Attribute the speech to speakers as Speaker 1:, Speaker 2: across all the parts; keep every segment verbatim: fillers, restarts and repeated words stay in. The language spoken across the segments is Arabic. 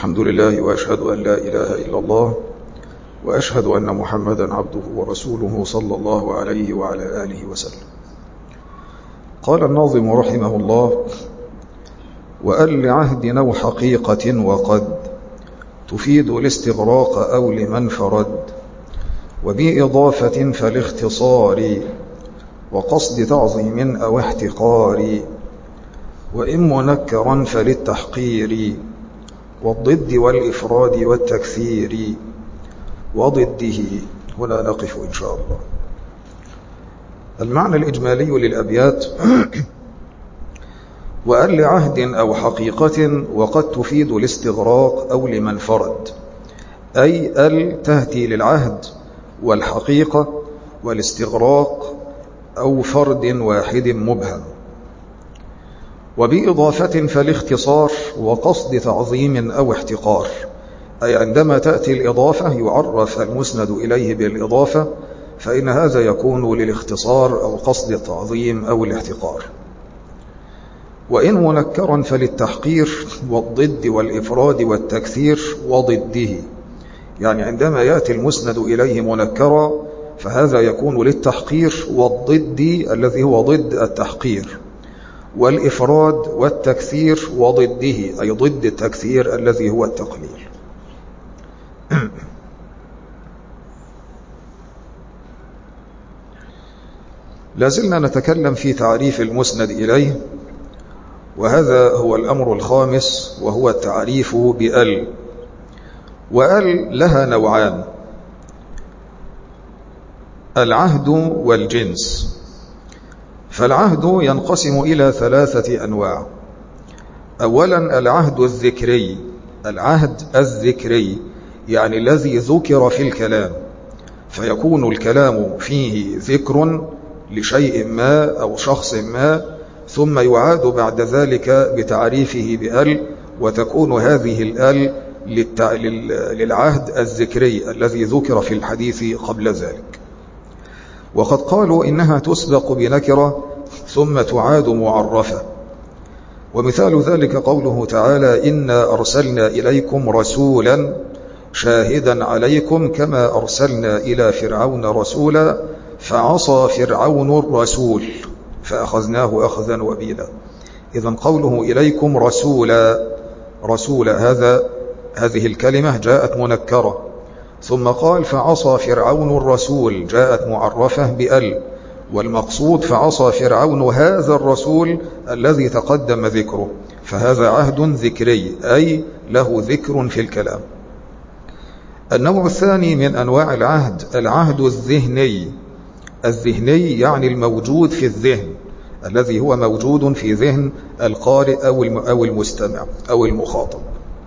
Speaker 1: الحمد لله وأشهد أن لا إله إلا الله وأشهد أن محمدا عبده ورسوله صلى الله عليه وعلى آله وسلم. قال الناظم رحمه الله: وأن لعهد أو حقيقة وقد تفيد الاستغراق أو لمن فرد، وبإضافة فالاختصار وقصد تعظيم أو احتقار، وإن منكرا فللتحقير والضد والإفراد والتكثير وضده. هنا نقف إن شاء الله. المعنى الإجمالي للأبيات: وأن لعهد أو حقيقة وقد تفيد الاستغراق أو لمن فرد، أي أل تهتي للعهد والحقيقة والاستغراق أو فرد واحد مبهم. وبإضافة فالاختصار وقصد تعظيم أو احتقار، أي عندما تأتي الإضافة يعرف المسند إليه بالإضافة، فإن هذا يكون للاختصار أو قصد التعظيم أو الاحتقار. وإن منكرا فللتحقير والضد والإفراد والتكثير وضده، يعني عندما يأتي المسند إليه منكرا فهذا يكون للتحقير والضد الذي هو ضد التحقير، والإفراد والتكثير وضده أي ضد التكثير الذي هو التقليل. لازلنا نتكلم في تعريف المسند إليه، وهذا هو الأمر الخامس، وهو التعريف بأل. وأل لها نوعان: العهد والجنس. فالعهد ينقسم إلى ثلاثة أنواع. أولا العهد الذكري، العهد الذكري يعني الذي ذكر في الكلام، فيكون الكلام فيه ذكر لشيء ما أو شخص ما، ثم يعاد بعد ذلك بتعريفه بأل، وتكون هذه الأل للعهد الذكري الذي ذكر في الحديث قبل ذلك. وقد قالوا إنها تسبق بنكرة ثم تعاد معرفة، ومثال ذلك قوله تعالى: إنا أرسلنا إليكم رسولا شاهدا عليكم كما أرسلنا إلى فرعون رسولا فعصى فرعون الرسول فأخذناه أخذا وبيلا. إذن قوله إليكم رسولا، رسولا هذا هذه الكلمة جاءت منكرة، ثم قال فعصى فرعون الرسول جاءت معرفة بأل، والمقصود فعصى فرعون هذا الرسول الذي تقدم ذكره، فهذا عهد ذكري أي له ذكر في الكلام. النوع الثاني من أنواع العهد العهد الذهني. الذهني يعني الموجود في الذهن، الذي هو موجود في ذهن القارئ أو المستمع أو المخاطب،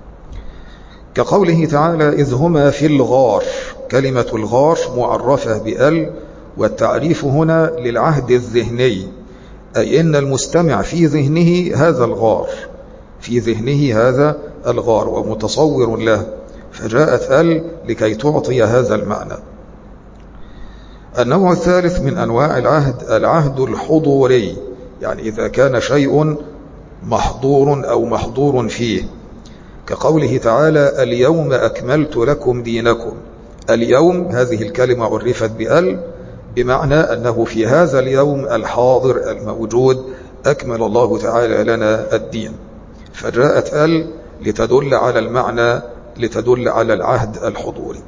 Speaker 1: كقوله تعالى: إذ هما في الغار. كلمة الغار معرفة بأل، والتعريف هنا للعهد الذهني، أي إن المستمع في ذهنه هذا الغار، في ذهنه هذا الغار ومتصور له، فجاءت أل لكي تعطي هذا المعنى. النوع الثالث من أنواع العهد العهد الحضوري، يعني إذا كان شيء محضور أو محضور فيه، كقوله تعالى: اليوم أكملت لكم دينكم. اليوم هذه الكلمة عرفت بأل بمعنى أنه في هذا اليوم الحاضر الموجود أكمل الله تعالى لنا الدين، فجاءت أل لتدل على المعنى، لتدل على العهد الحضوري.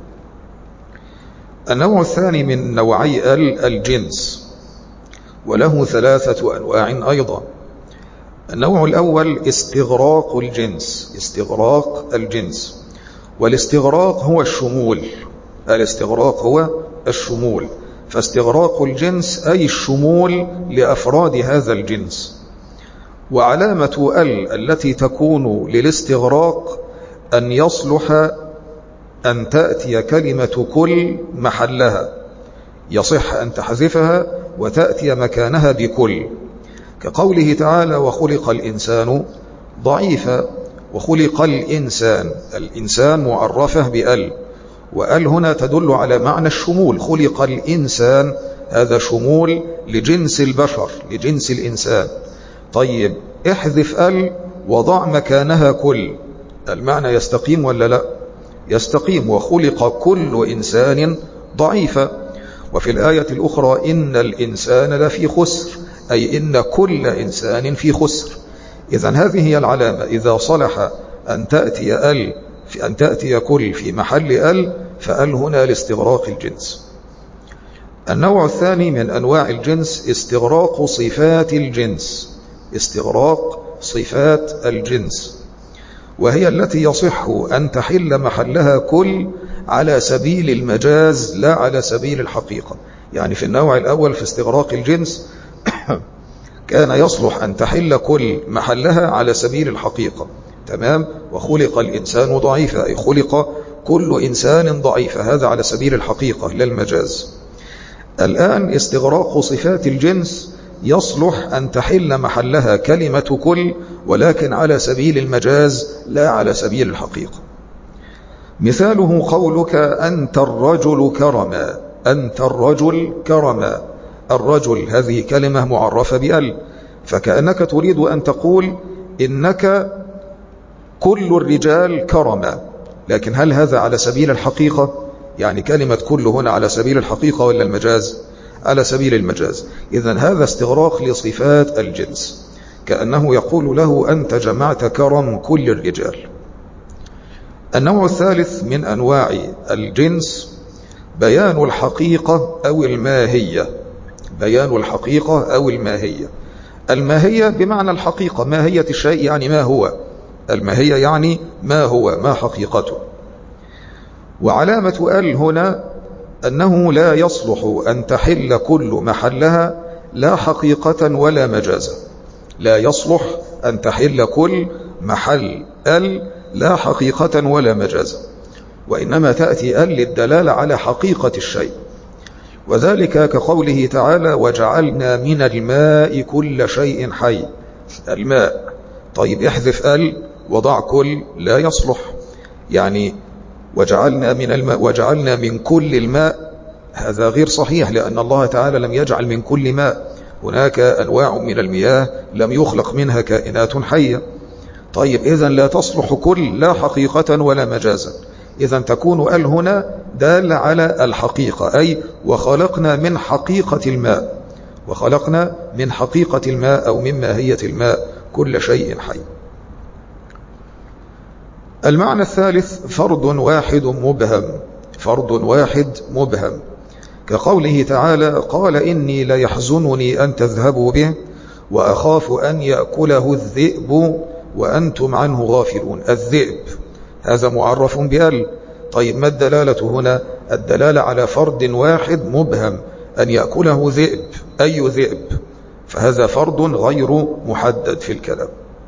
Speaker 1: النوع الثاني من نوعي ال الجنس، وله ثلاثة أنواع أيضا. النوع الأول استغراق الجنس، استغراق الجنس، والاستغراق هو الشمول، الاستغراق هو الشمول، فاستغراق الجنس أي الشمول لأفراد هذا الجنس. وعلامة ال التي تكون للاستغراق أن يصلح أن تأتي كلمة كل محلها، يصح أن تحذفها وتأتي مكانها بكل، كقوله تعالى: وخلق الإنسان ضعيفا. وخلق الإنسان، الإنسان معرفة بأل، وأل هنا تدل على معنى الشمول. خلق الإنسان هذا شمول لجنس البشر، لجنس الإنسان. طيب احذف ال وضع مكانها كل، المعنى يستقيم ولا لا؟ يستقيم. وخلق كل إنسان ضعيفا. وفي الآية الأخرى إن الإنسان لفي خسر، أي إن كل إنسان في خسر. إذن هذه هي العلامة. إذا صلح أن تأتي ال في أن تأتي كل في محل ال، فال هنا لاستغراق الجنس. النوع الثاني من أنواع الجنس استغراق صفات الجنس. استغراق صفات الجنس، وهي التي يصح أن تحل محلها كل على سبيل المجاز لا على سبيل الحقيقة. يعني في النوع الأول في استغراق الجنس كان يصلح أن تحل كل محلها على سبيل الحقيقة، تمام. وخلق الإنسان ضعيفا، أي خلق كل إنسان ضعيفا، هذا على سبيل الحقيقة لا المجاز. الآن استغراق صفات الجنس يصلح أن تحل محلها كلمة كل، ولكن على سبيل المجاز لا على سبيل الحقيقة. مثاله قولك أنت الرجل كرما. أنت الرجل كرما. الرجل هذه كلمة معرفة بأل، فكأنك تريد أن تقول إنك كل الرجال كرما، لكن هل هذا على سبيل الحقيقة؟ يعني كلمة كل هنا على سبيل الحقيقة ولا المجاز؟ على سبيل المجاز. إذن هذا استغراق لصفات الجنس، كأنه يقول له أنت جمعت كرم كل الرجال. النوع الثالث من أنواع الجنس بيان الحقيقة أو الماهية. بيان الحقيقة أو الماهية. الماهية بمعنى الحقيقة، ماهية الشيء يعني ما هو. الماهية يعني ما هو، ما حقيقته. وعلامة ال هنا أنه لا يصلح أن تحل كل محلها لا حقيقة ولا مجازا. لا يصلح أن تحل كل محل ال لا حقيقة ولا مجازا، وإنما تأتي ال للدلالة على حقيقة الشيء. وذلك كقوله تعالى وجعلنا من الماء كل شيء حي. الماء، طيب احذف ال وضع كل، لا يصلح. يعني وجعلنا من الماء وجعلنا من كل الماء، هذا غير صحيح، لأن الله تعالى لم يجعل من كل ماء. هناك أنواع من المياه لم يخلق منها كائنات حية. طيب إذن لا تصلح كل لا حقيقة ولا مجازا. إذن تكون ال هنا دال على الحقيقة، أي وخلقنا من حقيقة الماء. وخلقنا من حقيقة الماء أو من ماهية الماء كل شيء حي. المعنى الثالث فرد واحد مبهم. فرد واحد مبهم، كقوله تعالى قال إني ليحزنني أن تذهبوا به وأخاف أن يأكله الذئب وأنتم عنه غافلون. الذئب هذا معرف بأل. طيب ما الدلالة هنا؟ الدلالة على فرد واحد مبهم، أن يأكله ذئب. أي ذئب؟ فهذا فرد غير محدد في الكلام.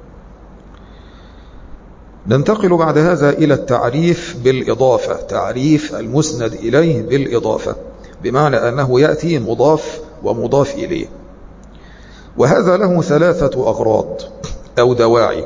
Speaker 1: ننتقل بعد هذا إلى التعريف بالإضافة. تعريف المسند إليه بالإضافة، بمعنى أنه يأتي مضاف ومضاف إليه. وهذا له ثلاثة أغراض أو دواعي.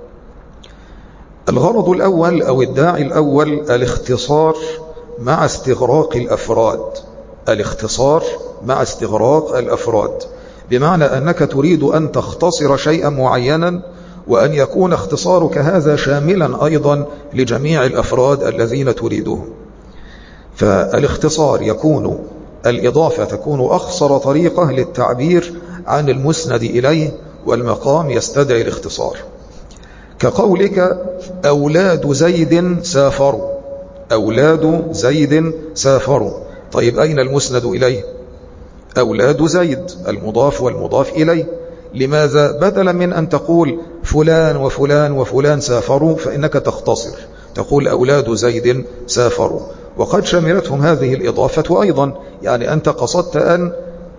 Speaker 1: الغرض الأول أو الداعي الأول الاختصار مع استغراق الأفراد. الاختصار مع استغراق الأفراد، بمعنى أنك تريد أن تختصر شيئا معينا، وأن يكون اختصارك هذا شاملا أيضا لجميع الأفراد الذين تريدهم. فالاختصار يكون، الإضافة تكون أخصر طريقة للتعبير عن المسند إليه، والمقام يستدعي الاختصار. كقولك أولاد زيد سافروا. أولاد زيد سافروا. طيب أين المسند إليه؟ أولاد زيد، المضاف والمضاف إليه. لماذا؟ بدلا من أن تقول فلان وفلان وفلان سافروا، فإنك تختصر تقول أولاد زيد سافروا، وقد شملتهم هذه الإضافة أيضا. يعني أنت قصدت أن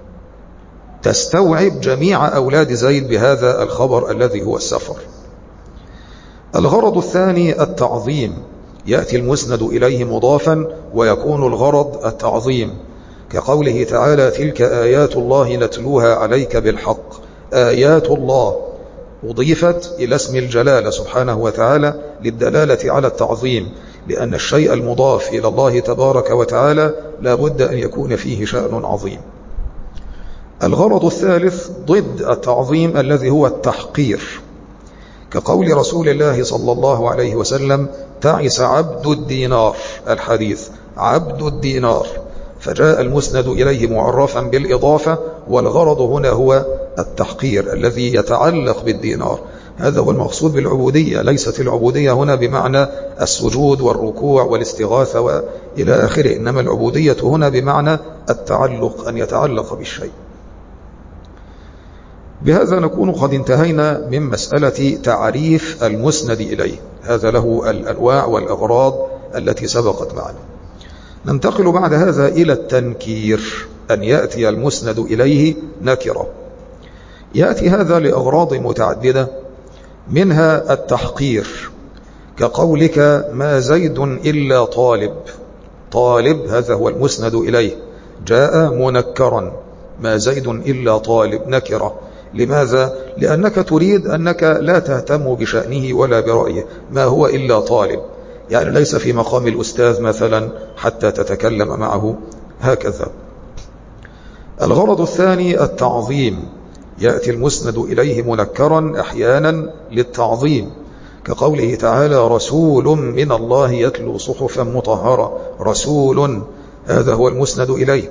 Speaker 1: تستوعب جميع أولاد زيد بهذا الخبر الذي هو السفر. الغرض الثاني التعظيم. يأتي المسند إليه مضافا ويكون الغرض التعظيم، كقوله تعالى تلك آيات الله نتلوها عليك بالحق. آيات الله أضيفت إلى اسم الجلالة سبحانه وتعالى للدلالة على التعظيم، لأن الشيء المضاف إلى الله تبارك وتعالى لا بد أن يكون فيه شأن عظيم. الغرض الثالث ضد التعظيم الذي هو التحقير، كقول رسول الله صلى الله عليه وسلم: تعس عبد الدينار، الحديث عبد الدينار، فجاء المسند إليه معرفا بالإضافة، والغرض هنا هو التحقير الذي يتعلق بالدينار. هذا هو المقصود بالعبودية. ليست العبودية هنا بمعنى السجود والركوع والاستغاثة وإلى آخره، إنما العبودية هنا بمعنى التعلق، أن يتعلق بالشيء. بهذا نكون قد انتهينا من مسألة تعريف المسند إليه. هذا له الأنواع والأغراض التي سبقت معنا. ننتقل بعد هذا إلى التنكير، أن يأتي المسند إليه نكرة. يأتي هذا لأغراض متعددة، منها التحقير، كقولك: ما زيد إلا طالب. طالب هذا هو المسند إليه، جاء منكرا، ما زيد إلا طالب، نكرة. لماذا؟ لأنك تريد أنك لا تهتم بشأنه ولا برأيه، ما هو إلا طالب، يعني ليس في مقام الأستاذ مثلا حتى تتكلم معه، هكذا. الغرض الثاني التعظيم، يأتي المسند إليه منكرا أحيانا للتعظيم، كقوله تعالى: رسول من الله يتلو صحفا مطهرة. رسول هذا هو المسند إليه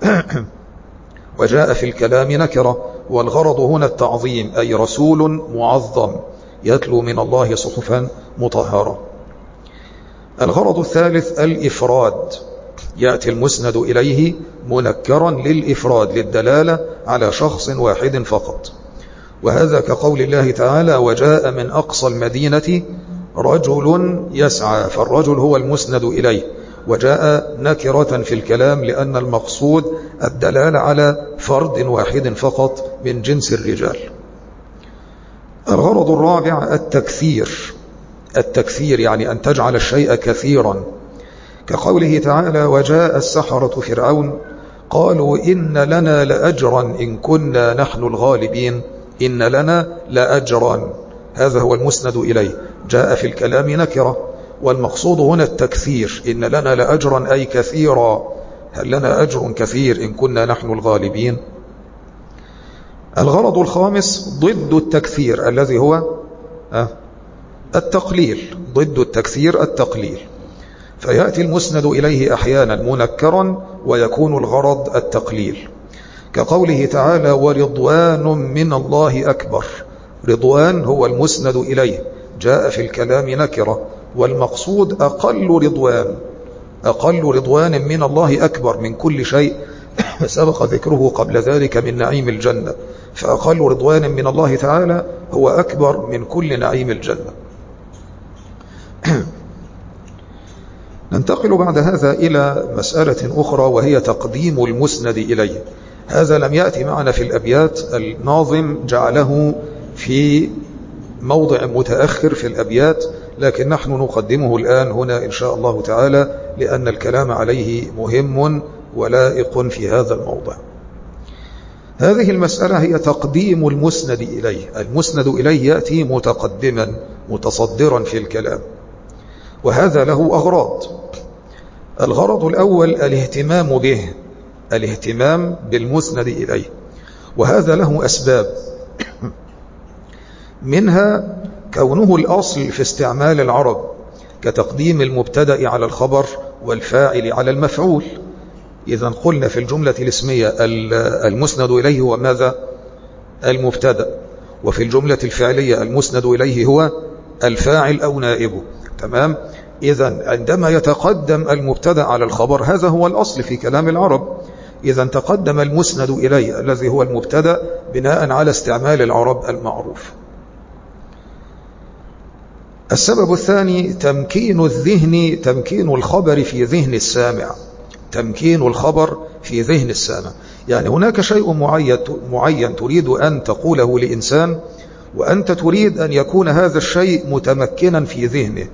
Speaker 1: وجاء في الكلام نكرة، والغرض هنا التعظيم، أي رسول معظم يتلو من الله صحفا مطهرة. الغرض الثالث الإفراد، يأتي المسند إليه منكرا للإفراد، للدلالة على شخص واحد فقط، وهذا كقول الله تعالى: وجاء من أقصى المدينة رجل يسعى، فالرجل هو المسند إليه، وجاء نكرة في الكلام لأن المقصود الدلالة على فرد واحد فقط من جنس الرجال. الغرض الرابع التكثير، التكثير يعني أن تجعل الشيء كثيرا، كقوله تعالى: وجاء السحرة فرعون قالوا إن لنا لأجرا إن كنا نحن الغالبين. إن لنا لأجرا هذا هو المسند إليه، جاء في الكلام نكرة، والمقصود هنا التكثير، إن لنا لأجرا أي كثيرا، هل لنا أجر كثير إن كنا نحن الغالبين. الغرض الخامس ضد التكثير الذي هو التقليل، ضد التكثير التقليل، فيأتي المسند إليه أحيانا منكرا ويكون الغرض التقليل، كقوله تعالى: ورضوان من الله أكبر. رضوان هو المسند إليه، جاء في الكلام نكرة، والمقصود أقل رضوان، أقل رضوان من الله أكبر من كل شيء سبق ذكره قبل ذلك من نعيم الجنة، فأقل رضوان من الله تعالى هو أكبر من كل نعيم الجنة. ننتقل بعد هذا إلى مسألة أخرى، وهي تقديم المسند إليه. هذا لم يأتي معنا في الأبيات، الناظم جعله في موضع متأخر في الأبيات، لكن نحن نقدمه الآن هنا إن شاء الله تعالى، لأن الكلام عليه مهم ولائق في هذا الموضع. هذه المسألة هي تقديم المسند إليه. المسند إليه يأتي متقدما متصدرا في الكلام، وهذا له أغراض. الغرض الأول الاهتمام به، الاهتمام بالمسند إليه، وهذا له أسباب، منها كونه الأصل في استعمال العرب، كتقديم المبتدأ على الخبر والفاعل على المفعول. إذا قلنا في الجملة الاسمية المسند إليه هو ماذا؟ المبتدأ، وفي الجملة الفعلية المسند إليه هو الفاعل أو نائبه. تمام؟ إذا عندما يتقدم المبتدأ على الخبر هذا هو الأصل في كلام العرب، إذا تقدم المسند إليه الذي هو المبتدأ بناء على استعمال العرب المعروف. السبب الثاني تمكين الذهن، تمكين الخبر في ذهن السامع، تمكين الخبر في ذهن السامع، يعني هناك شيء معين, معين تريد أن تقوله لإنسان، وأنت تريد أن يكون هذا الشيء متمكنا في ذهنه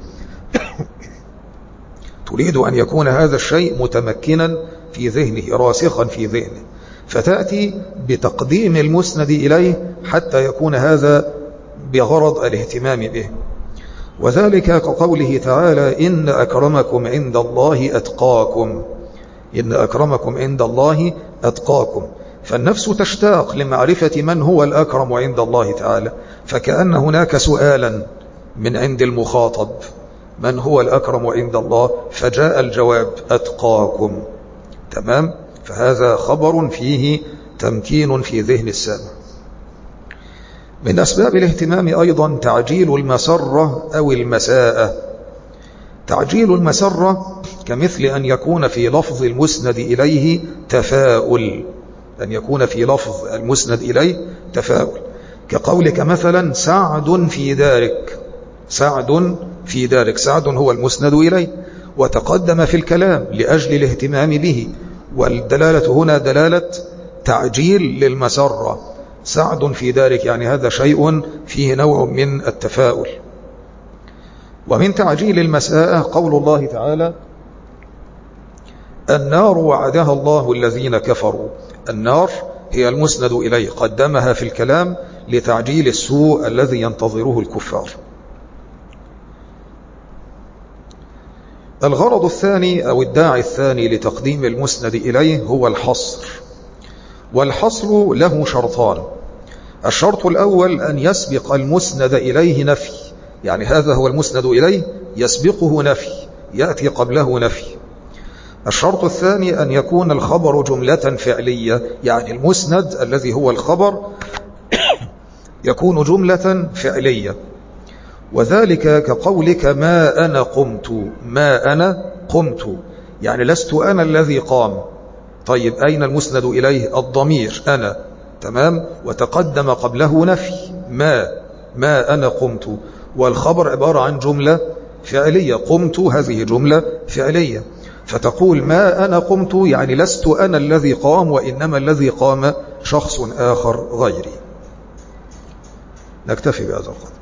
Speaker 1: تريد أن يكون هذا الشيء متمكنا في ذهنه، راسخا في ذهنه، فتأتي بتقديم المسند إليه حتى يكون هذا بغرض الاهتمام به. وذلك كقوله تعالى: إن أكرمكم عند الله أتقاكم، إن أكرمكم عند الله أتقاكم، فالنفس تشتاق لمعرفة من هو الأكرم عند الله تعالى، فكأن هناك سؤالا من عند المخاطب: من هو الأكرم عند الله؟ فجاء الجواب: أتقاكم. تمام؟ فهذا خبر فيه تمكين في ذهن السامع. من أسباب الاهتمام أيضا تعجيل المسرة أو المساءة. تعجيل المسرة كمثل أن يكون في لفظ المسند إليه تفاؤل، أن يكون في لفظ المسند إليه تفاؤل، كقولك مثلا: سعد في دارك. سعد في دارك، سعد هو المسند إليه وتقدم في الكلام لأجل الاهتمام به، والدلالة هنا دلالة تعجيل للمسرة. سعد في دارك يعني هذا شيء فيه نوع من التفاؤل. ومن تعجيل المساءة قول الله تعالى: النار وعدها الله الذين كفروا. النار هي المسند إليه، قدمها في الكلام لتعجيل السوء الذي ينتظره الكفار. الغرض الثاني أو الداعي الثاني لتقديم المسند إليه هو الحصر. والحصر له شرطان: الشرط الأول أن يسبق المسند إليه نفي، يعني هذا هو المسند إليه يسبقه نفي، يأتي قبله نفي. الشرط الثاني أن يكون الخبر جملة فعلية، يعني المسند الذي هو الخبر يكون جملة فعلية، وذلك كقولك: ما أنا قمت. ما أنا قمت يعني لست أنا الذي قام. طيب أين المسند إليه؟ الضمير أنا. تمام؟ وتقدم قبله نفي ما ما أنا قمت، والخبر عبارة عن جملة فعلية. قمت هذه جملة فعلية، فتقول ما أنا قمت يعني لست أنا الذي قام، وإنما الذي قام شخص آخر غيري. نكتفي بهذا القدر.